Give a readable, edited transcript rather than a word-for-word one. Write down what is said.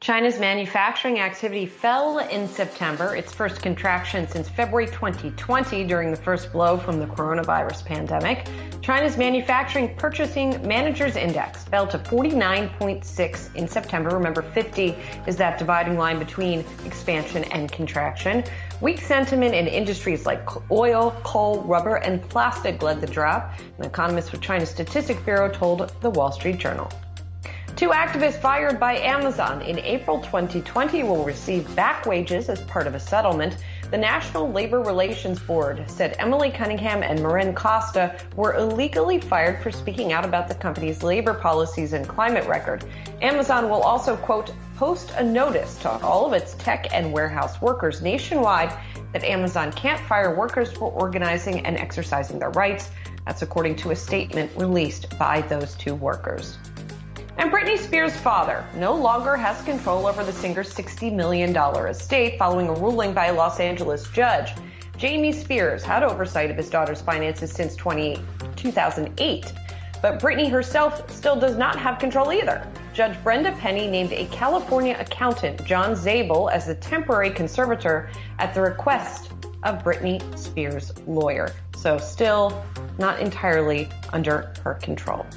China's manufacturing activity fell in September, its first contraction since February 2020 during the first blow from the coronavirus pandemic. China's Manufacturing Purchasing Managers Index fell to 49.6 in September. Remember, 50 is that dividing line between expansion and contraction. Weak sentiment in industries like oil, coal, rubber, and plastic led the drop. An economist with China's Statistics Bureau told the Wall Street Journal. Two activists fired by Amazon in April 2020 will receive back wages as part of a settlement. The National Labor Relations Board said Emily Cunningham and Marin Costa were illegally fired for speaking out about the company's labor policies and climate record. Amazon will also, quote, post a notice to all of its tech and warehouse workers nationwide that Amazon can't fire workers for organizing and exercising their rights. That's according to a statement released by those two workers. And Britney Spears' father no longer has control over the singer's $60 million estate following a ruling by a Los Angeles judge. Jamie Spears had oversight of his daughter's finances since 2008, but Britney herself still does not have control either. Judge Brenda Penny named a California accountant, John Zabel, as the temporary conservator at the request of Britney Spears' lawyer. So still not entirely under her control.